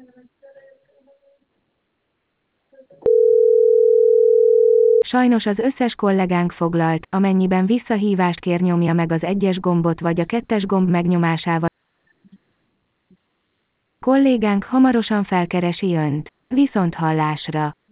Sajnos az összes kollégánk foglalt, amennyiben visszahívást kér, nyomja meg az 1-es gombot vagy a 2-es gomb megnyomásával. Kollégánk hamarosan felkeresi Önt. Viszonthallásra!